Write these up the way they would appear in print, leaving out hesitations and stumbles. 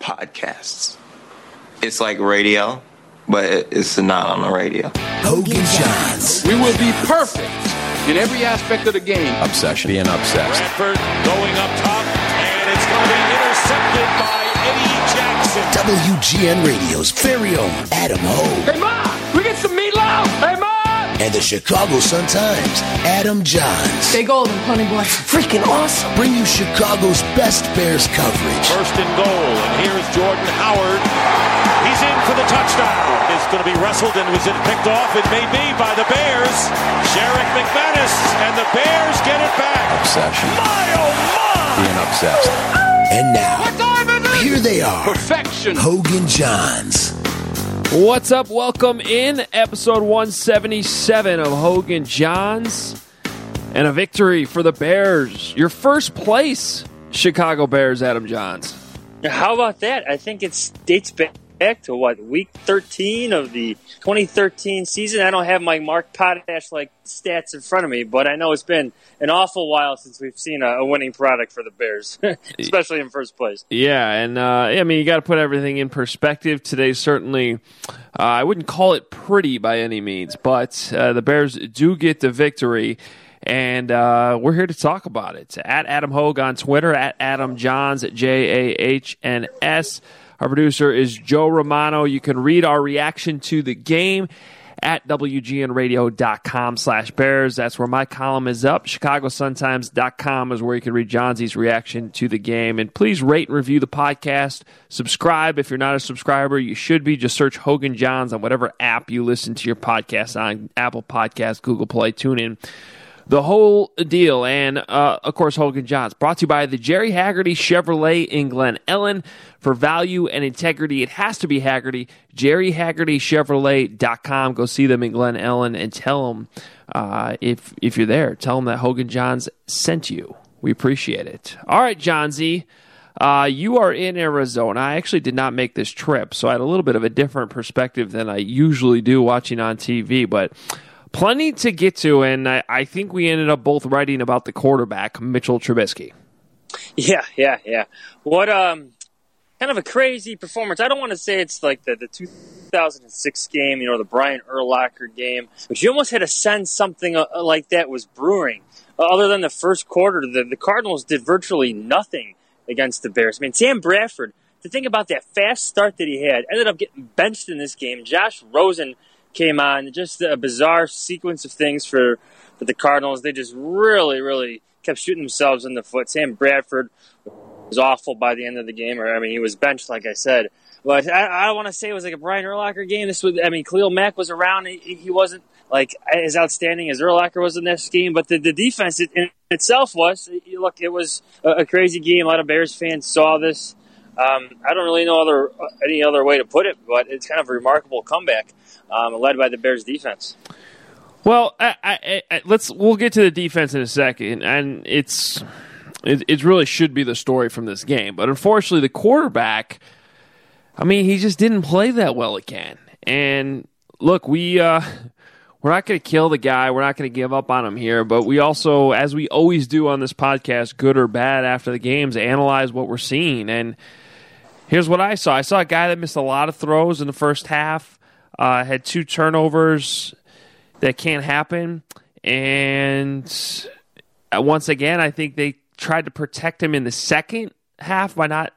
podcasts. It's like radio, but it's not on the radio. Hogan Johns. We will be perfect in every aspect of the game. Obsession. Being obsessed. Bradford going up top, and it's going to be intercepted by Eddie Jackson. WGN Radio's very own Adam Hogue. Hey, Mom, we get some meatloaf. Hey, Mom. And the Chicago Sun-Times, Adam Johns. Big old and Pony Boy. Freaking awesome. Bring you Chicago's best Bears coverage. First and goal, and here's Jordan Howard. He's in for the touchdown. It's going to be wrestled and was it picked off? It may be by the Bears. Sherrick McManus, and the Bears get it back. Obsession. My, oh, my. Being obsessed. And now, here they are. Perfection. Hogan Johns. What's up? Welcome in episode 177 of Hogan Johns. And a victory for the Bears. Your first place, Chicago Bears, Adam Johns. How about that? I think it dates back to, week 13 of the 2013 season. I don't have my Mark Potash-like stats in front of me, but I know it's been an awful while since we've seen a winning product for the Bears, especially in first place. Yeah, and you got to put everything in perspective. Today, certainly, I wouldn't call it pretty by any means, but the Bears do get the victory. And we're here to talk about it. At Adam Hogue on Twitter, at Adam Johns, at JAHNS. Our producer is Joe Romano. You can read our reaction to the game at WGNradio.com/Bears. That's where my column is up. ChicagoSunTimes.com is where you can read Johnsy's reaction to the game. And please rate and review the podcast. Subscribe. If you're not a subscriber, you should be. Just search Hogan Johns on whatever app you listen to your podcast on. Apple Podcasts, Google Play, TuneIn. The whole deal, and, of course, Hogan Johns, brought to you by the Jerry Hagerty Chevrolet in Glen Ellen. For value and integrity, it has to be Hagerty. JerryHagertyChevrolet.com. Go see them in Glen Ellen and tell them, if you're there, tell them that Hogan Johns sent you. We appreciate it. All right, Johnsy, you are in Arizona. I actually did not make this trip, so I had a little bit of a different perspective than I usually do watching on TV, but plenty to get to, and I think we ended up both writing about the quarterback, Mitchell Trubisky. Yeah. What kind of a crazy performance. I don't want to say it's like the 2006 game, the Brian Urlacher game, but you almost had a sense something like that was brewing. Other than the first quarter, the Cardinals did virtually nothing against the Bears. I mean, Sam Bradford, to think about that fast start that he had, ended up getting benched in this game. Josh Rosen came on, just a bizarre sequence of things for the Cardinals. They just really, really kept shooting themselves in the foot. Sam Bradford was awful by the end of the game. He was benched, like I said. But I don't want to say it was like a Brian Urlacher game. Khalil Mack was around. He wasn't like as outstanding as Urlacher was in this game. But the defense in itself was, look, it was a crazy game. A lot of Bears fans saw this. I don't really know any other way to put it, but it's kind of a remarkable comeback. Led by the Bears defense. Well, we'll get to the defense in a second, and it really should be the story from this game. But unfortunately, the quarterback, he just didn't play that well again. And look, we're not going to kill the guy. We're not going to give up on him here. But we also, as we always do on this podcast, good or bad after the games, analyze what we're seeing. And here's what I saw. I saw a guy that missed a lot of throws in the first half. Had 2 turnovers that can't happen. And once again, I think they tried to protect him in the second half by not,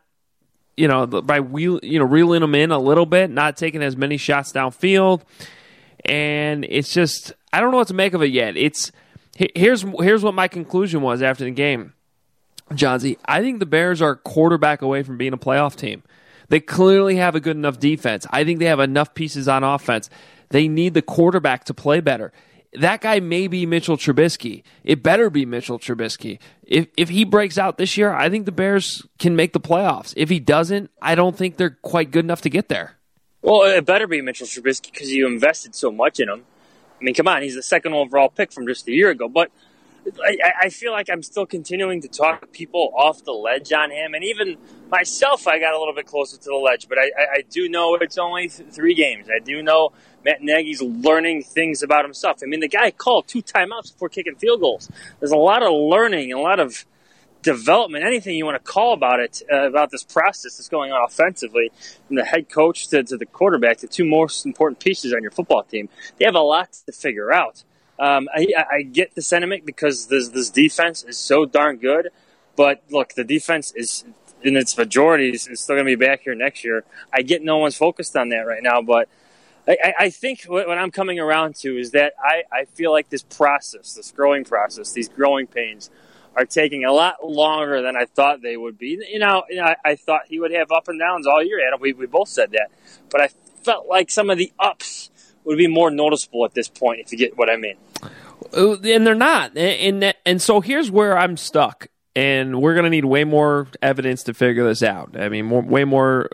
reeling him in a little bit, not taking as many shots downfield. And it's just, I don't know what to make of it yet. Here's what my conclusion was after the game, Johnsy. I think the Bears are a quarterback away from being a playoff team. They clearly have a good enough defense. I think they have enough pieces on offense. They need the quarterback to play better. That guy may be Mitchell Trubisky. It better be Mitchell Trubisky. If he breaks out this year, I think the Bears can make the playoffs. If he doesn't, I don't think they're quite good enough to get there. Well, it better be Mitchell Trubisky because you invested so much in him. Come on, he's the second overall pick from just a year ago. But I feel like I'm still continuing to talk people off the ledge on him. And even myself, I got a little bit closer to the ledge. But I do know it's only 3 games. I do know Matt Nagy's learning things about himself. The guy called 2 timeouts before kicking field goals. There's a lot of learning, a lot of development, anything you want to call about it, about this process that's going on offensively, from the head coach to the quarterback, the two most important pieces on your football team, they have a lot to figure out. I get the sentiment because this defense is so darn good, but look, the defense is, in its majority, is still going to be back here next year. I get no one's focused on that right now, but I think what I'm coming around to is that I feel like this process, this growing process, these growing pains are taking a lot longer than I thought they would be. I thought he would have up and downs all year, Adam. We both said that. But I felt like some of the ups would be more noticeable at this point, if you get what I mean. And they're not. And so here's where I'm stuck. And we're going to need way more evidence to figure this out. I mean, way more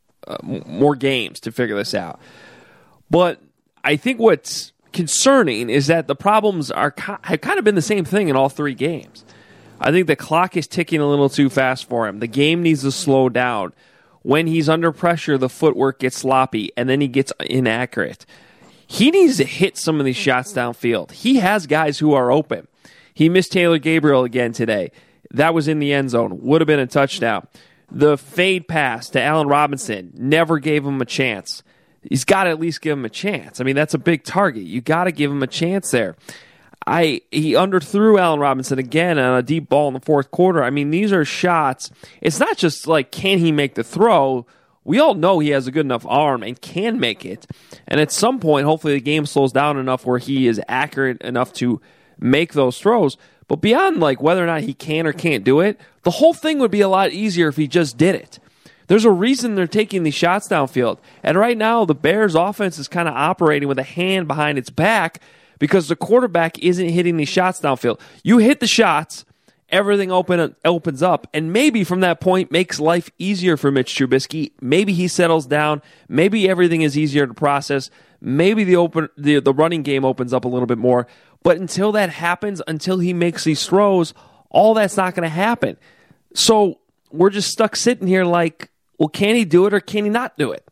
games to figure this out. But I think what's concerning is that the problems have kind of been the same thing in all three games. I think the clock is ticking a little too fast for him. The game needs to slow down. When he's under pressure, the footwork gets sloppy, and then he gets inaccurate. He needs to hit some of these shots downfield. He has guys who are open. He missed Taylor Gabriel again today. That was in the end zone. Would have been a touchdown. The fade pass to Allen Robinson never gave him a chance. He's got to at least give him a chance. I mean, that's a big target. You got to give him a chance there. He underthrew Allen Robinson again on a deep ball in the fourth quarter. I mean, these are shots. It's not just like, can he make the throw? We all know he has a good enough arm and can make it. And at some point, hopefully the game slows down enough where he is accurate enough to make those throws. But beyond like whether or not he can or can't do it, the whole thing would be a lot easier if he just did it. There's a reason they're taking these shots downfield. And right now, the Bears' offense is kind of operating with a hand behind its back because the quarterback isn't hitting these shots downfield. You hit the shots, everything opens up, and maybe from that point makes life easier for Mitch Trubisky. Maybe he settles down. Maybe everything is easier to process. Maybe the running game opens up a little bit more. But until that happens, until he makes these throws, all that's not going to happen. So we're just stuck sitting here like, well, can he do it or can he not do it?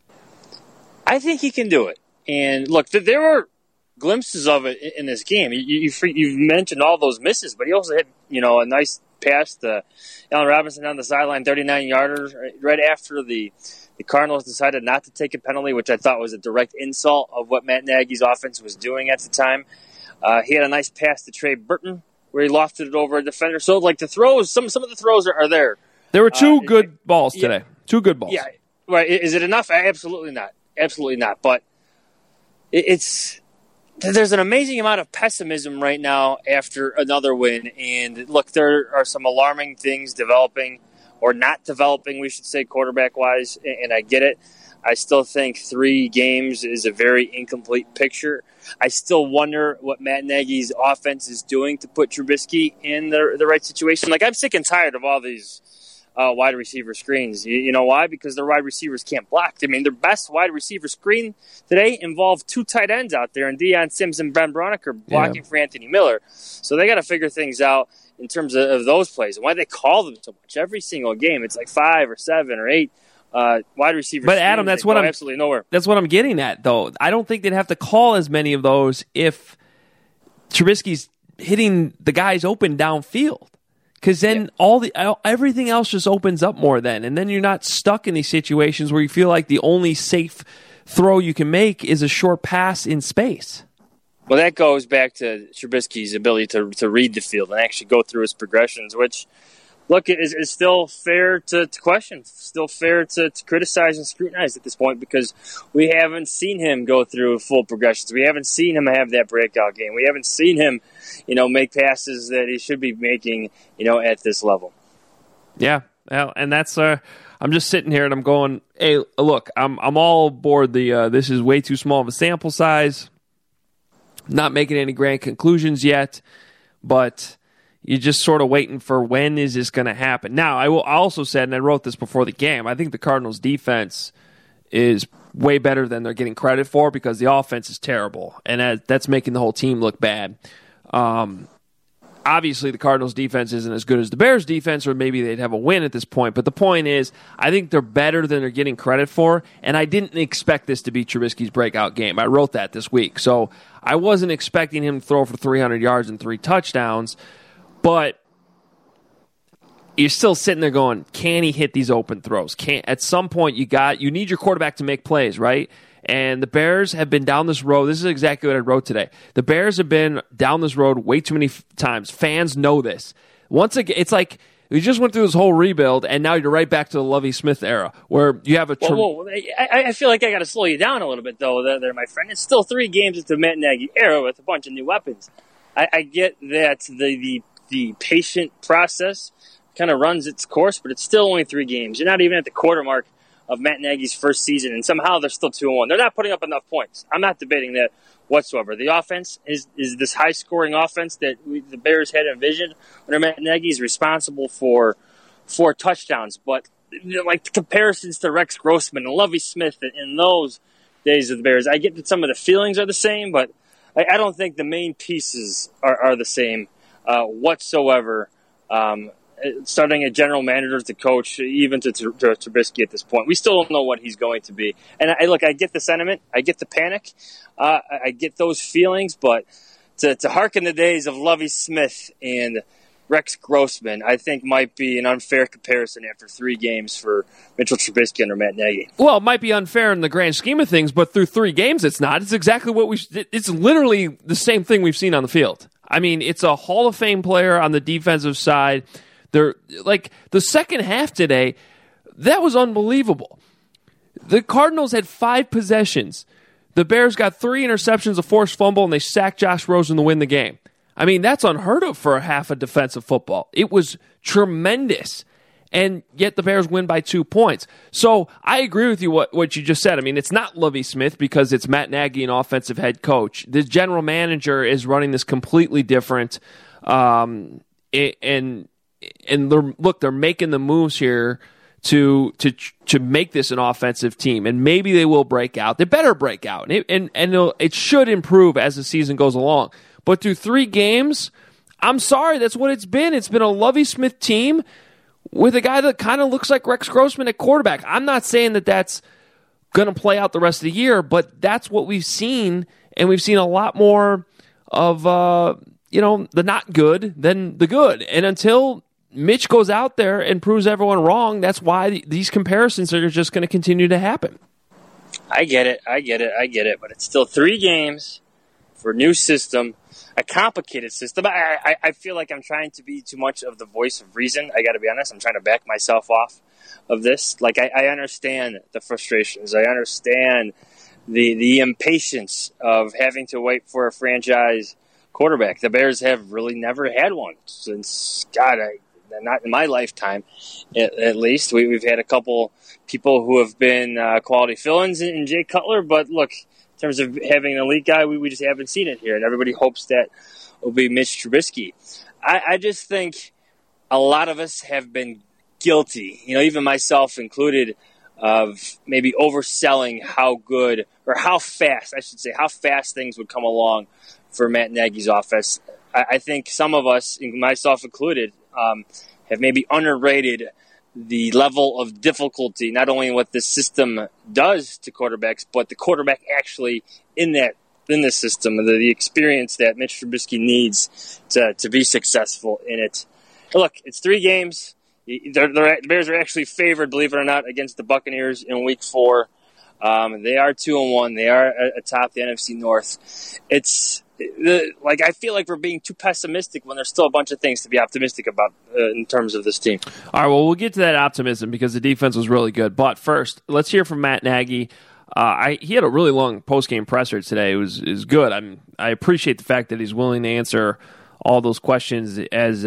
I think he can do it. And look, there were glimpses of it in this game. You've mentioned all those misses, but he also had, a nice pass to Allen Robinson down the sideline, 39-yarder, right after the Cardinals decided not to take a penalty, which I thought was a direct insult of what Matt Nagy's offense was doing at the time. He had a nice pass to Trey Burton where he lofted it over a defender. So, like, the throws, some of the throws are there. There were two good balls today. Two good balls. Yeah, right. Is it enough? Absolutely not. Absolutely not. But there's an amazing amount of pessimism right now after another win. And, look, there are some alarming things developing or not developing, we should say, quarterback-wise, and I get it. I still think 3 games is a very incomplete picture. I still wonder what Matt Nagy's offense is doing to put Trubisky in the right situation. Like, I'm sick and tired of all these wide receiver screens. You know why? Because their wide receivers can't block. I mean, their best wide receiver screen today involved 2 tight ends out there, and Deion Sims and Ben Broniker blocking for Anthony Miller. So they got to figure things out in terms of those plays. Why do they call them so much? Every single game, it's like 5 or 7 or 8 wide receivers. But Adam, that's what I'm absolutely nowhere. That's what I'm getting at, though. I don't think they'd have to call as many of those if Trubisky's hitting the guys open downfield. Because then everything else just opens up more then. And then you're not stuck in these situations where you feel like the only safe throw you can make is a short pass in space. Well, that goes back to Trubisky's ability to read the field and actually go through his progressions, which, look, is still fair to question, still fair to criticize and scrutinize at this point because we haven't seen him go through full progressions. We haven't seen him have that breakout game. We haven't seen him, make passes that he should be making, at this level. Yeah, well, and that's I'm just sitting here and I'm going, hey, look, I'm all aboard the this is way too small of a sample size. Not making any grand conclusions yet, but you're just sort of waiting for when is this going to happen. Now, I also said, and I wrote this before the game, I think the Cardinals' defense is way better than they're getting credit for because the offense is terrible, and that's making the whole team look bad. Obviously, the Cardinals' defense isn't as good as the Bears' defense, or maybe they'd have a win at this point. But the point is, I think they're better than they're getting credit for, and I didn't expect this to be Trubisky's breakout game. I wrote that this week. So I wasn't expecting him to throw for 300 yards and 3 touchdowns, but you're still sitting there going, can he hit these open throws? At some point, you need your quarterback to make plays, right? And the Bears have been down this road. This is exactly what I wrote today. The Bears have been down this road way too many times. Fans know this. Once again, it's like we just went through this whole rebuild, and now you're right back to the Lovie Smith era, where you have a... I feel like I got to slow you down a little bit, though, there, my friend. It's still 3 games into the Matt Nagy era with a bunch of new weapons. I get that the patient process kind of runs its course, but it's still only 3 games. You're not even at the quarter mark of Matt Nagy's first season, and somehow they're still 2-1. They're not putting up enough points. I'm not debating that whatsoever. The offense is this high-scoring offense that the Bears had envisioned under Matt Nagy is responsible for 4 touchdowns. But like the comparisons to Rex Grossman and Lovie Smith in those days of the Bears, I get that some of the feelings are the same, but I don't think the main pieces are the same whatsoever. Starting a general manager to coach, even to Trubisky at this point. We still don't know what he's going to be. And I get the sentiment. I get the panic. I get those feelings. But to hearken the days of Lovie Smith and Rex Grossman, I think might be an unfair comparison after 3 games for Mitchell Trubisky under Matt Nagy. Well, it might be unfair in the grand scheme of things, but through 3 games it's not. It's exactly it's literally the same thing we've seen on the field. I mean, it's a Hall of Fame player on the defensive side. They're like the second half today, that was unbelievable. The Cardinals had 5 possessions. The Bears got 3 interceptions, a forced fumble, and they sacked Josh Rosen to win the game. I mean, that's unheard of for a half of defensive football. It was tremendous. And yet the Bears win by 2 points. So I agree with you what you just said. I mean, it's not Lovie Smith because it's Matt Nagy, an offensive head coach. The general manager is running this completely different. And they're making the moves here to make this an offensive team, and maybe they will break out. They better break out, and it should improve as the season goes along. But through 3 games, I'm sorry, that's what it's been. It's been a Lovie Smith team with a guy that kind of looks like Rex Grossman at quarterback. I'm not saying that that's going to play out the rest of the year, but that's what we've seen, and we've seen a lot more of the not good than the good. And until Mitch goes out there and proves everyone wrong, that's why these comparisons are just going to continue to happen. I get it. But it's still 3 games for a new system, a complicated system. I feel like I'm trying to be too much of the voice of reason. I got to be honest. I'm trying to back myself off of this. Like, I understand the frustrations. I understand the impatience of having to wait for a franchise quarterback. The Bears have really never had one since, not in my lifetime, at least. We've had a couple people who have been quality fill-ins in Jay Cutler, but look, in terms of having an elite guy, we just haven't seen it here, and everybody hopes that will be Mitch Trubisky. I just think a lot of us have been guilty, even myself included, of maybe overselling how good, or how fast things would come along for Matt Nagy's offense. I think some of us, myself included, have maybe underrated the level of difficulty, not only what the system does to quarterbacks, but the quarterback actually in this system, the experience that Mitch Trubisky needs to be successful in it. Look, it's 3 games. The Bears are actually favored, believe it or not, against the Buccaneers in Week 4. They are 2-1. They are atop the NFC North. I feel like we're being too pessimistic when there's still a bunch of things to be optimistic about in terms of this team. All right, well, we'll get to that optimism because the defense was really good. But first, let's hear from Matt Nagy. He had a really long post-game presser today. It was good. I appreciate the fact that he's willing to answer all those questions as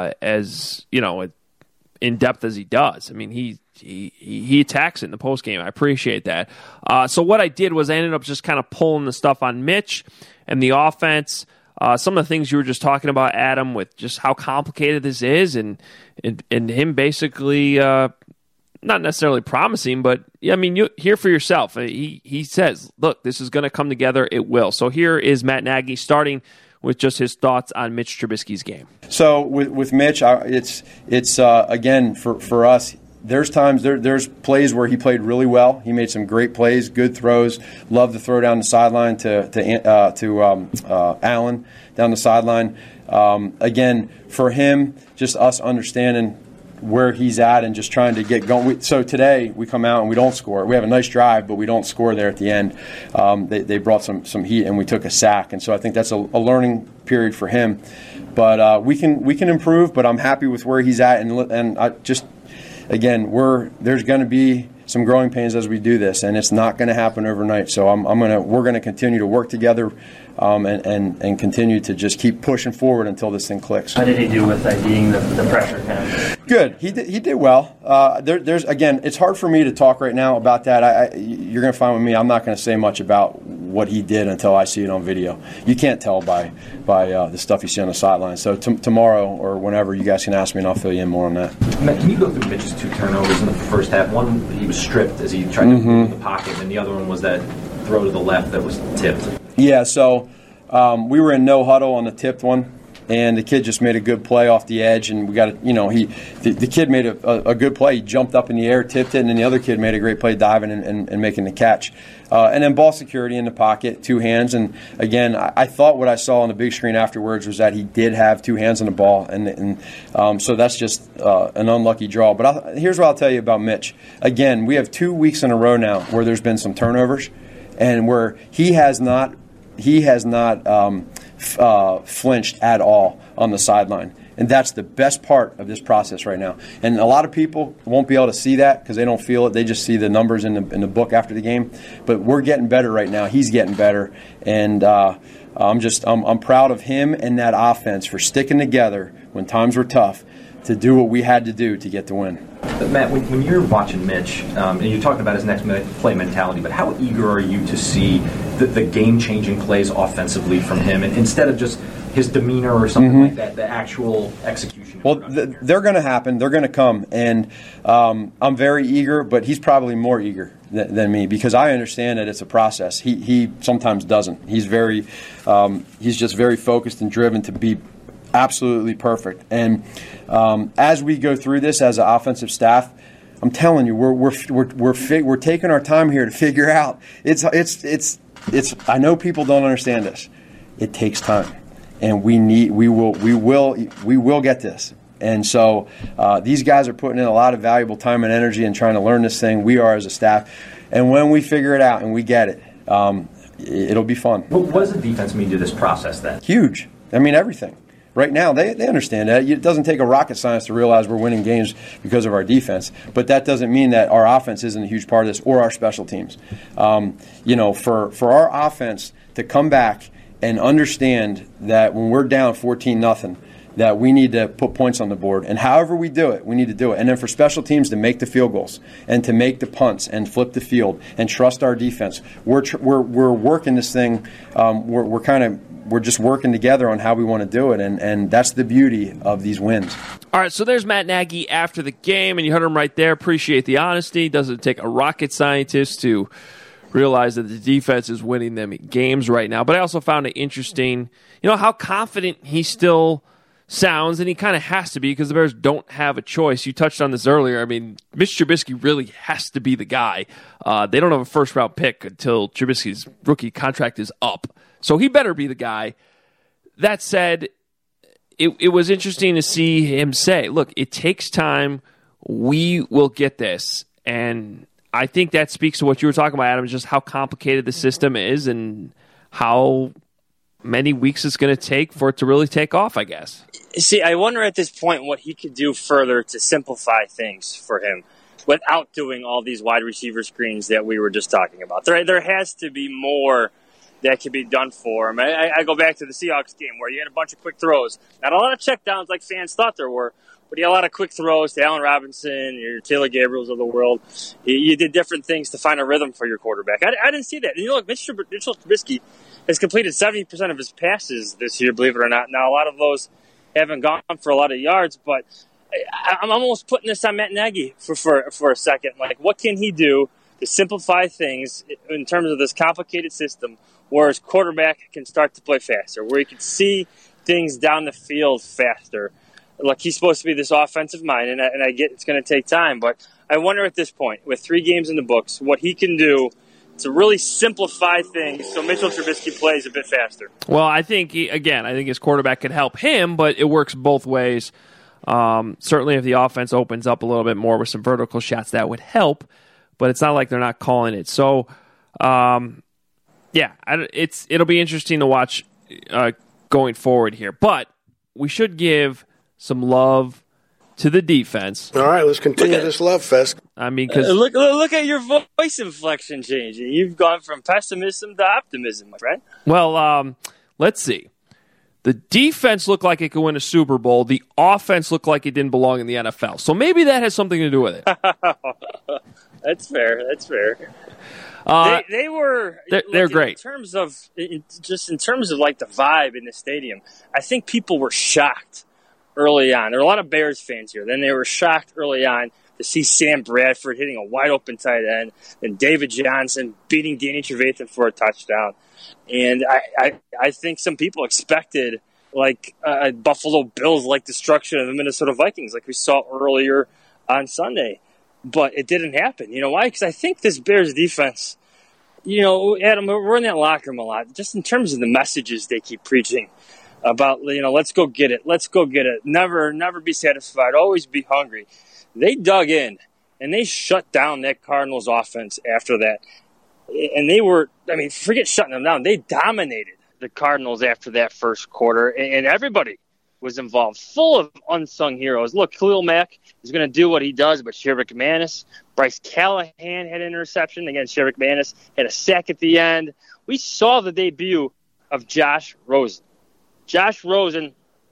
in depth as he does. I mean, he attacks it in the postgame. I appreciate that. So what I did was I ended up just kind of pulling the stuff on Mitch and the offense. Some of the things you were just talking about, Adam, with just how complicated this is, and him basically not necessarily promising, but I mean, you hear for yourself. He says, "Look, this is going to come together. It will." So here is Matt Nagy starting with just his thoughts on Mitch Trubisky's game. So with Mitch, it's again for us. There's times there's plays where he played really well. He made some great plays, good throws. Loved to throw down the sideline to Allen down the sideline. Again, for him, just us understanding where he's at and just trying to get going. So today we come out and we don't score. We have a nice drive, but we don't score there at the end. They brought some heat and we took a sack, and so I think that's a learning period for him. But we can improve. But I'm happy with where he's at, and I just again there's going to be some growing pains as we do this, and it's not going to happen overnight. So we're going to continue to work together and continue to just keep pushing forward until this thing clicks. How did he do with IDing the pressure kind of? Good. He did well. There's again, it's hard for me to talk right now about that. You're going to find with me, I'm not going to say much about what he did until I see it on video. You can't tell by the stuff you see on the sideline. So tomorrow or whenever, you guys can ask me and I'll fill you in more on that. Matt, can you go through Mitch's 2 turnovers in the first half? One, he was stripped as he tried to move in the pocket, and the other one was that throw to the left that was tipped. Yeah, so we were in no huddle on the tipped one, and the kid just made a good play off the edge, and we got the kid made a good play. He jumped up in the air, tipped it, and then the other kid made a great play diving and making the catch. And then ball security in the pocket, 2 hands. And again, I thought what I saw on the big screen afterwards was that he did have 2 hands on the ball, and so that's just an unlucky draw. But here's what I'll tell you about Mitch. Again, we have 2 weeks in a row now where there's been some turnovers, and where he has not flinched at all on the sideline. And that's the best part of this process right now. And a lot of people won't be able to see that because they don't feel it. They just see the numbers in the book after the game. But we're getting better right now. He's getting better. And I'm proud of him and that offense for sticking together when times were tough to do what we had to do to get the win. But Matt, when you're watching Mitch, and you're talking about his next play mentality, but how eager are you to see the game-changing plays offensively from him, and instead of just his demeanor or something like that, the actual execution? Well, they're going to happen. They're going to come. And I'm very eager, but he's probably more eager than me because I understand that it's a process. He sometimes doesn't. He's just very focused and driven to be absolutely perfect. And as we go through this as an offensive staff, I'm telling you, we're taking our time here to figure out. It's. I know people don't understand this. It takes time, and we will get this. And so these guys are putting in a lot of valuable time and energy and trying to learn this thing. We are as a staff, and when we figure it out and we get it, it'll be fun. What does the defense mean to this process then? Huge. I mean, everything. Right now, they understand that. It doesn't take a rocket science to realize we're winning games because of our defense. But that doesn't mean that our offense isn't a huge part of this or our special teams. For our offense to come back and understand that when we're down 14-0, that we need to put points on the board. And however we do it, we need to do it. And then for special teams to make the field goals and to make the punts and flip the field and trust our defense. We're working this thing. We're just working together on how we want to do it, and that's the beauty of these wins. All right, so there's Matt Nagy after the game, and you heard him right there. Appreciate the honesty. Doesn't take a rocket scientist to realize that the defense is winning them games right now. But I also found it interesting, how confident he still sounds, and he kind of has to be because the Bears don't have a choice. You touched on this earlier. I mean, Mitch Trubisky really has to be the guy. They don't have a first-round pick until Trubisky's rookie contract is up. So he better be the guy. That said, it was interesting to see him say, look, it takes time. We will get this. And I think that speaks to what you were talking about, Adam, just how complicated the system is and how many weeks it's going to take for it to really take off, I guess. See, I wonder at this point what he could do further to simplify things for him without doing all these wide receiver screens that we were just talking about. There has to be more that can be done for him. I go back to the Seahawks game where you had a bunch of quick throws. Not a lot of checkdowns like fans thought there were, but you had a lot of quick throws to Allen Robinson, your Taylor Gabriels of the world. You did different things to find a rhythm for your quarterback. I didn't see that. And look, Mitchell Trubisky has completed 70% of his passes this year, believe it or not. Now, a lot of those haven't gone for a lot of yards, but I'm almost putting this on Matt Nagy for a second. Like, what can he do to simplify things in terms of this complicated system where his quarterback can start to play faster, where he can see things down the field faster? Like, he's supposed to be this offensive mind, and I get it's going to take time, but I wonder at this point, with 3 games in the books, what he can do to really simplify things so Mitchell Trubisky plays a bit faster. Well, I think his quarterback could help him, but it works both ways. Certainly if the offense opens up a little bit more with some vertical shots, that would help, but it's not like they're not calling it. So, it'll be interesting to watch going forward here. But we should give some love to the defense. All right, let's continue this love fest. I mean, because look at your voice inflection changing. You've gone from pessimism to optimism, my friend. Well, let's see. The defense looked like it could win a Super Bowl. The offense looked like it didn't belong in the NFL. So maybe that has something to do with it. That's fair. They were they're great in terms of like the vibe in the stadium. I think people were shocked early on. There were a lot of Bears fans here. Then they were shocked early on to see Sam Bradford hitting a wide open tight end, and David Johnson beating Danny Trevathan for a touchdown. And I think some people expected like Buffalo Bills like destruction of the Minnesota Vikings, like we saw earlier on Sunday. But it didn't happen. You know why? Because I think this Bears defense, Adam, we're in that locker room a lot, just in terms of the messages they keep preaching about, let's go get it. Let's go get it. Never be satisfied. Always be hungry. They dug in, and they shut down that Cardinals offense after that. And they were, forget shutting them down. They dominated the Cardinals after that first quarter, and everybody was involved, full of unsung heroes. Look, Khalil Mack is going to do what he does, but Sherrick McManus, Bryce Callahan had an interception. Again, Sherrick McManus had a sack at the end. We saw the debut of Josh Rosen. Josh Rosen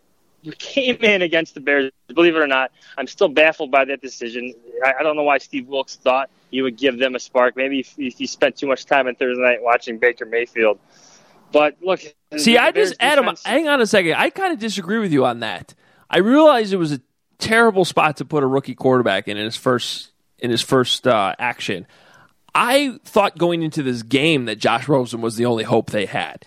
came in against the Bears. Believe it or not, I'm still baffled by that decision. I don't know why Steve Wilks thought he would give them a spark. Maybe if he spent too much time on Thursday night watching Baker Mayfield. But look, see, Adam, hang on a second. I kind of disagree with you on that. I realized it was a terrible spot to put a rookie quarterback in his first action. I thought going into this game that Josh Rosen was the only hope they had.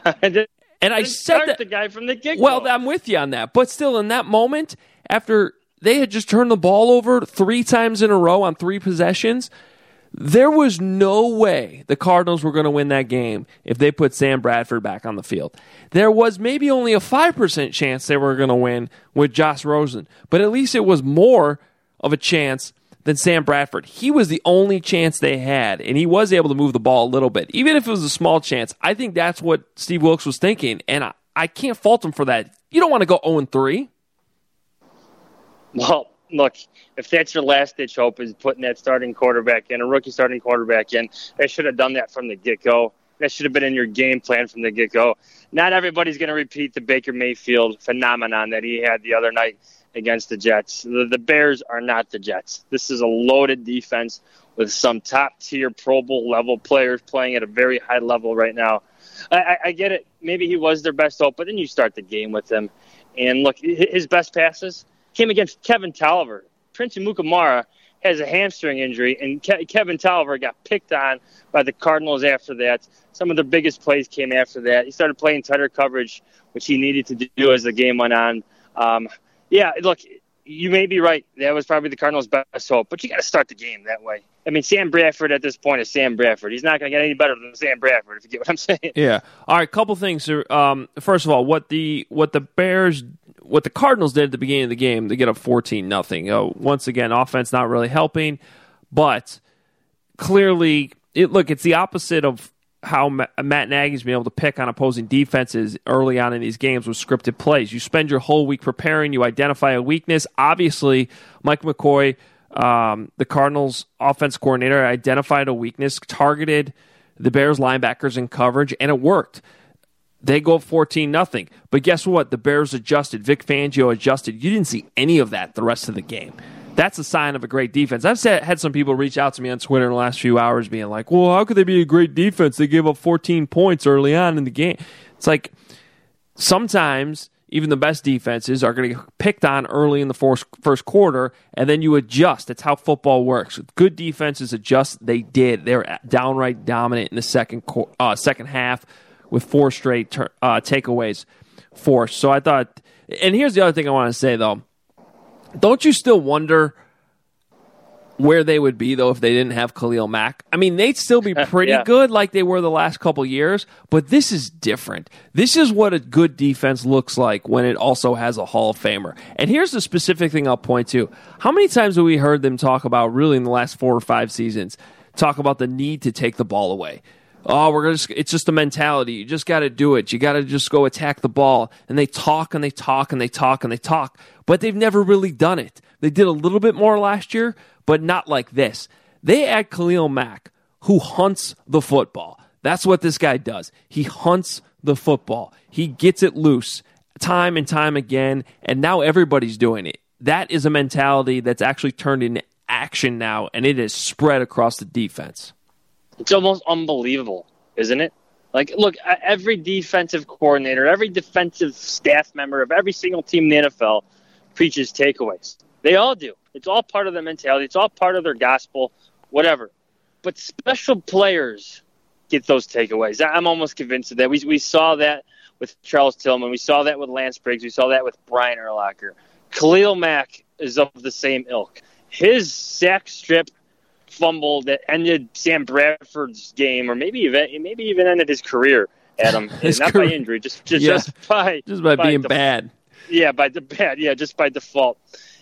And I said that the guy from the get-go. Well, I'm with you on that. But still, in that moment, after they had just turned the ball over 3 times in a row on 3 possessions, there was no way the Cardinals were going to win that game if they put Sam Bradford back on the field. There was maybe only a 5% chance they were going to win with Josh Rosen, but at least it was more of a chance than Sam Bradford. He was the only chance they had, and he was able to move the ball a little bit. Even if it was a small chance, I think that's what Steve Wilks was thinking, and I can't fault him for that. You don't want to go 0-3. Well, look, if that's your last-ditch hope is putting that starting quarterback in, a rookie starting quarterback in, they should have done that from the get-go. That should have been in your game plan from the get-go. Not everybody's going to repeat the Baker Mayfield phenomenon that he had the other night against the Jets. The Bears are not the Jets. This is a loaded defense with some top-tier Pro Bowl level players playing at a very high level right now. I get it. Maybe he was their best hope, but then you start the game with him. And look, his best passes came against Kevin Tolliver. Prince Amukamara has a hamstring injury, and Kevin Tolliver got picked on by the Cardinals after that. Some of the biggest plays came after that. He started playing tighter coverage, which he needed to do as the game went on. Look, you may be right. That was probably the Cardinals' best hope, but you got to start the game that way. Sam Bradford at this point is Sam Bradford. He's not going to get any better than Sam Bradford, if you get what I'm saying. Yeah. All right, couple things. First of all, what the Cardinals did at the beginning of the game, they get up 14-0. Once again, offense not really helping, but clearly, it's the opposite of how Matt Nagy's been able to pick on opposing defenses early on in these games with scripted plays. You spend your whole week preparing, you identify a weakness. Obviously, Mike McCoy, the Cardinals offense coordinator, identified a weakness, targeted the Bears linebackers in coverage, and it worked. They go 14-0. But guess what? The Bears adjusted. Vic Fangio adjusted. You didn't see any of that the rest of the game. That's a sign of a great defense. I've had some people reach out to me on Twitter in the last few hours being like, well, how could they be a great defense? They gave up 14 points early on in the game. It's like sometimes even the best defenses are going to get picked on early in the first quarter, and then you adjust. That's how football works. Good defenses adjust. They did. They were downright dominant in the second half with 4 straight takeaways forced. So I thought, and here's the other thing I want to say, though. Don't you still wonder where they would be, though, if they didn't have Khalil Mack? I mean, they'd still be pretty good like they were the last couple years, but this is different. This is what a good defense looks like when it also has a Hall of Famer. And here's the specific thing I'll point to. How many times have we heard them talk about, really in the last 4 or 5 seasons, talk about the need to take the ball away? Oh, it's just a mentality. You just got to do it. You got to just go attack the ball. And they talk and they talk and they talk and they talk, but they've never really done it. They did a little bit more last year, but not like this. They add Khalil Mack, who hunts the football. That's what this guy does. He hunts the football. He gets it loose time and time again, and now everybody's doing it. That is a mentality that's actually turned into action now, and it is spread across the defense. It's almost unbelievable, isn't it? Like, look, every defensive coordinator, every defensive staff member of every single team in the NFL preaches takeaways. They all do. It's all part of their mentality. It's all part of their gospel, whatever. But special players get those takeaways. I'm almost convinced of that. We saw that with Charles Tillman. We saw that with Lance Briggs. We saw that with Brian Urlacher. Khalil Mack is of the same ilk. His sack strip fumble that ended Sam Bradford's game, or maybe even ended his career, Adam. Not by injury, just by being bad. Yeah, by the bad. Yeah, just by default.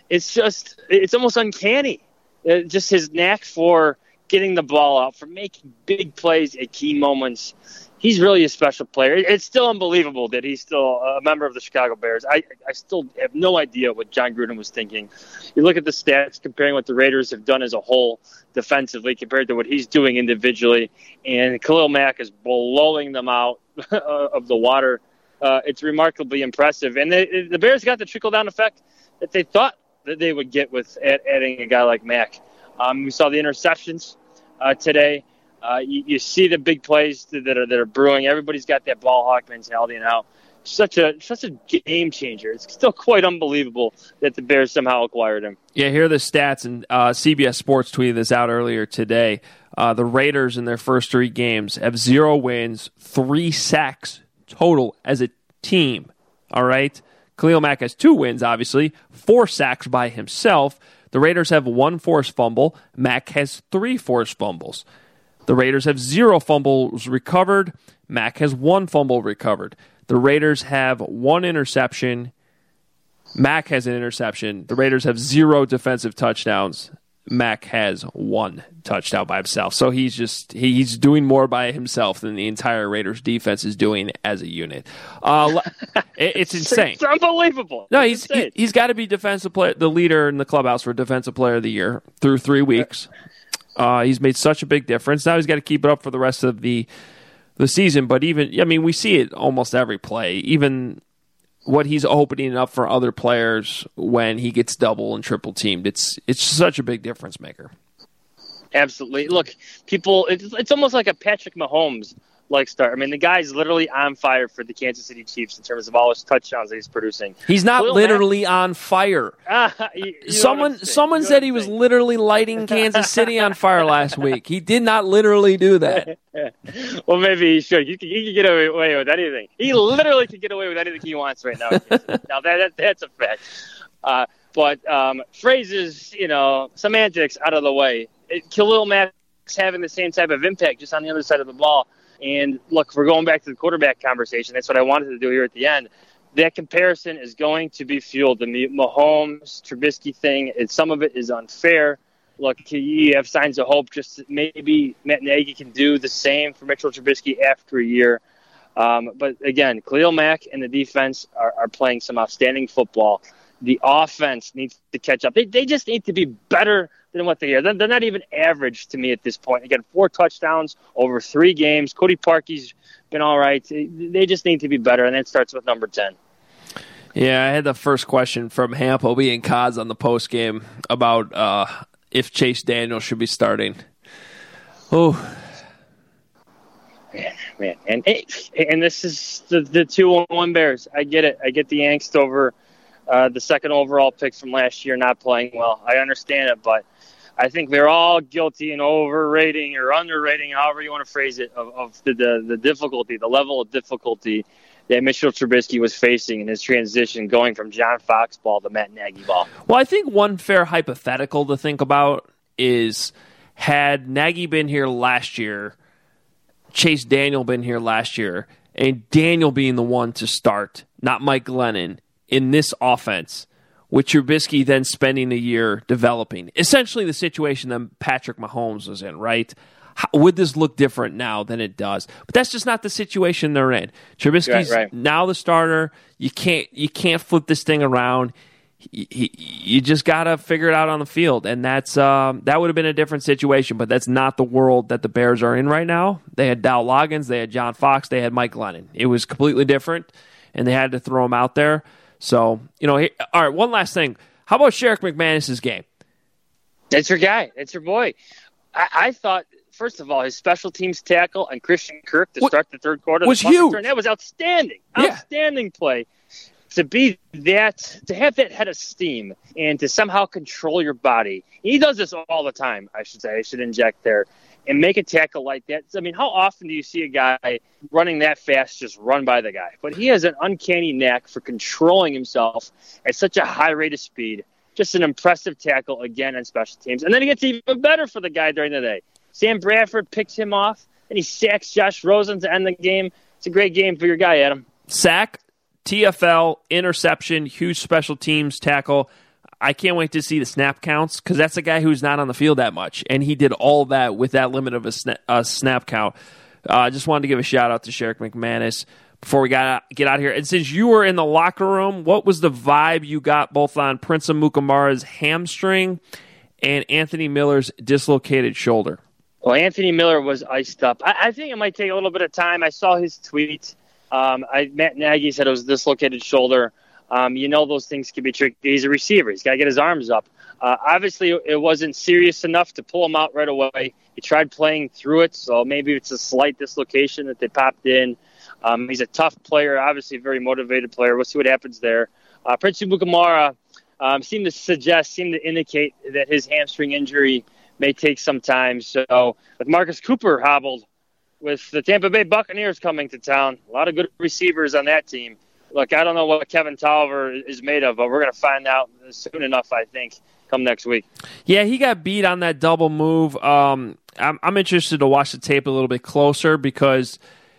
It's almost uncanny. Just his knack for getting the ball out, for making big plays at key moments. He's really a special player. It's still unbelievable that he's still a member of the Chicago Bears. I still have no idea what John Gruden was thinking. You look at the stats, comparing what the Raiders have done as a whole defensively compared to what he's doing individually, and Khalil Mack is blowing them out of the water. It's remarkably impressive. And the Bears got the trickle-down effect that they thought that they would get with adding a guy like Mack. We saw the interceptions today. You see the big plays that are brewing. Everybody's got that ball hawk mentality now. Such a game changer. It's still quite unbelievable that the Bears somehow acquired him. Yeah, here are the stats, and CBS Sports tweeted this out earlier today. The Raiders in their first 3 games have 0 wins, 3 sacks total as a team. All right? Khalil Mack has 2 wins, obviously, 4 sacks by himself. The Raiders have 1 forced fumble. Mack has 3 forced fumbles. The Raiders have 0 fumbles recovered. Mack has 1 fumble recovered. The Raiders have 1 interception. Mack has an interception. The Raiders have 0 defensive touchdowns. Mack has 1 touchdown by himself. So he's doing more by himself than the entire Raiders defense is doing as a unit. It's insane. It's unbelievable. No, he's got to be defensive player, the leader in the clubhouse for Defensive Player of the Year through 3 weeks. He's made such a big difference. Now he's got to keep it up for the rest of the season. But we see it almost every play. Even what he's opening up for other players when he gets double and triple teamed. It's such a big difference maker. Absolutely. Look, people, it's almost like a Patrick Mahomes like start. I mean, the guy's literally on fire for the Kansas City Chiefs in terms of all his touchdowns that he's producing. He's not literally on fire. Someone said he was literally lighting Kansas City on fire last week. He did not literally do that. Well, maybe he should. He can get away with anything. He literally can get away with anything he wants right now. Now that's a fact. But phrases, semantics out of the way. Khalil Mack's having the same type of impact just on the other side of the ball. And look, we're going back to the quarterback conversation. That's what I wanted to do here at the end. That comparison is going to be fueled. The Mahomes, Trubisky thing, some of it is unfair. Look, you have signs of hope. Just maybe Matt Nagy can do the same for Mitchell Trubisky after a year. But again, Khalil Mack and the defense are playing some outstanding football. The offense needs to catch up. They just need to be better than what they are. They're not even average to me at this point. Again, 4 touchdowns over 3 games. Cody Parkey's been all right. They just need to be better, and that starts with number 10. Yeah, I had the first question from Hamp, Obie, and Kaz on the post game about if Chase Daniel should be starting. Oh, man, and this is the 2-1 Bears. I get it. I get the angst over the second overall pick from last year not playing well. I understand it, but I think they're all guilty in overrating or underrating, however you want to phrase it, of the difficulty, the level of difficulty that Mitchell Trubisky was facing in his transition going from John Fox ball to Matt Nagy ball. Well, I think one fair hypothetical to think about is had Nagy been here last year, Chase Daniel been here last year, and Daniel being the one to start, not Mike Glennon, in this offense, with Trubisky then spending a year developing. Essentially the situation that Patrick Mahomes was in, right? Would this look different now than it does? But that's just not the situation they're in. Trubisky's now the starter. You can't flip this thing around. You just got to figure it out on the field, and that would have been a different situation, but that's not the world that the Bears are in right now. They had Dow Loggins, they had John Fox, they had Mike Glennon. It was completely different, and they had to throw him out there. So, all right, one last thing. How about Sherrick McManus' game? That's your guy. That's your boy. I thought, first of all, his special teams tackle and Christian Kirk to start the third quarter was huge. That was outstanding. Yeah. Outstanding play. To have that head of steam and to somehow control your body. He does this all the time, I should say. I should inject there. And make a tackle like that. I mean, how often do you see a guy running that fast just run by the guy? But he has an uncanny knack for controlling himself at such a high rate of speed. Just an impressive tackle, again, on special teams. And then it gets even better for the guy during the day. Sam Bradford picks him off, and he sacks Josh Rosen to end the game. It's a great game for your guy, Adam. Sack, TFL, interception, huge special teams tackle. I can't wait to see the snap counts because that's a guy who's not on the field that much, and he did all that with that limit of a snap count. I just wanted to give a shout-out to Sherrick McManus before we get out of here. And since you were in the locker room, what was the vibe you got both on Prince Amukamara's hamstring and Anthony Miller's dislocated shoulder? Well, Anthony Miller was iced up. I think it might take a little bit of time. I saw his tweet. Matt Nagy said it was a dislocated shoulder. Those things can be tricky. He's a receiver. He's got to get his arms up. Obviously, it wasn't serious enough to pull him out right away. He tried playing through it, so maybe it's a slight dislocation that they popped in. He's a tough player, obviously a very motivated player. We'll see what happens there. Prince Amukamara seemed to indicate that his hamstring injury may take some time. So with Marcus Cooper hobbled, with the Tampa Bay Buccaneers coming to town, a lot of good receivers on that team. Look, I don't know what Kevin Tolliver is made of, but we're going to find out soon enough, I think, come next week. Yeah, he got beat on that double move. I'm interested to watch the tape a little bit closer because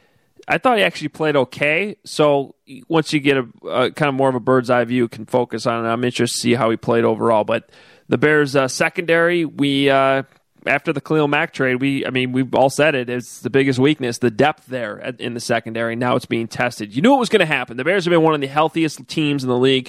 I thought he actually played okay. So once you get a kind of more of a bird's eye view, can focus on it. I'm interested to see how he played overall. But the Bears secondary, after the Khalil Mack trade, we've all said it. It's the biggest weakness, the depth there in the secondary. Now it's being tested. You knew it was going to happen. The Bears have been one of the healthiest teams in the league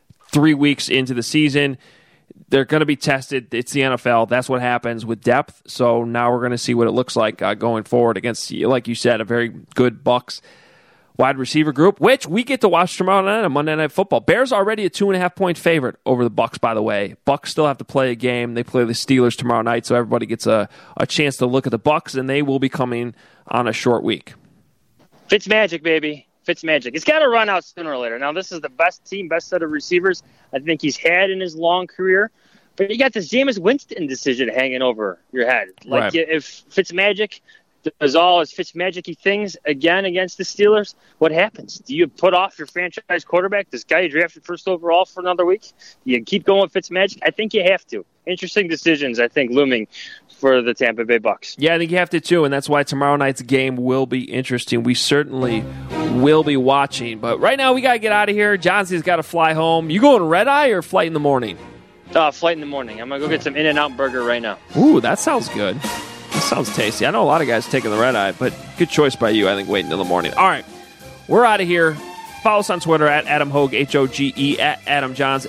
3 weeks into the season. They're going to be tested. It's the NFL. That's what happens with depth. So now we're going to see what it looks like going forward against, like you said, a very good Bucs wide receiver group, which we get to watch tomorrow night on Monday Night Football. Bears already a 2.5-point favorite over the Bucs, by the way. Bucs still have to play a game. They play the Steelers tomorrow night, so everybody gets a chance to look at the Bucs, and they will be coming on a short week. Fitzmagic, baby. Fitzmagic. It's got to run out sooner or later. Now, this is the best team, best set of receivers I think he's had in his long career. But you got this Jameis Winston decision hanging over your head. Like, if Fitzmagic does all his Fitzmagic-y things again against the Steelers, what happens? Do you put off your franchise quarterback, this guy you drafted first overall, for another week? Do you keep going with Fitzmagic? I think you have to. Interesting decisions, I think, looming for the Tampa Bay Bucs. Yeah, I think you have to too, and that's why tomorrow night's game will be interesting. We certainly will be watching. But right now, we got to get out of here. Johnson's got to fly home. You going red eye or flight in the morning? Flight in the morning. I'm going to go get some In-N-Out burger right now. Ooh, that sounds good. That sounds tasty. I know a lot of guys taking the red eye, but good choice by you, I think, waiting until the morning. All right, we're out of here. Follow us on Twitter at Adam Hoge, Hoge, at Adam Johns,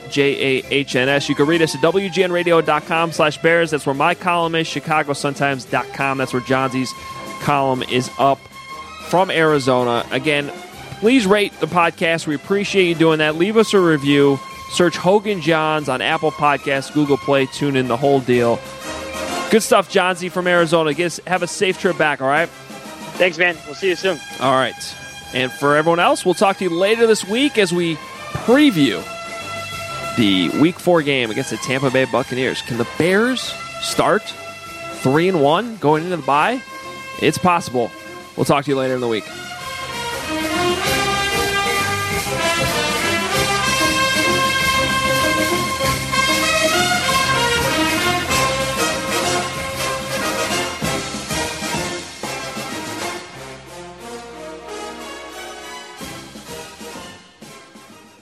Jahns. You can read us at WGNradio.com/Bears. That's where my column is, ChicagoSunTimes.com. That's where Johnsy's column is up from Arizona. Again, please rate the podcast. We appreciate you doing that. Leave us a review. Search Hogan Johns on Apple Podcasts, Google Play, tune in, the whole deal. Good stuff, Johnsy from Arizona. Have a safe trip back, all right? Thanks, man. We'll see you soon. All right. And for everyone else, we'll talk to you later this week as we preview the Week 4 game against the Tampa Bay Buccaneers. Can the Bears start 3-1 going into the bye? It's possible. We'll talk to you later in the week.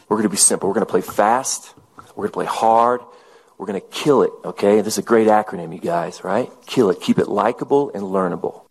We're going to be simple. We're going to play fast. We're going to play hard. We're going to kill it, okay? This is a great acronym, you guys, right? Kill it. Keep it likable and learnable.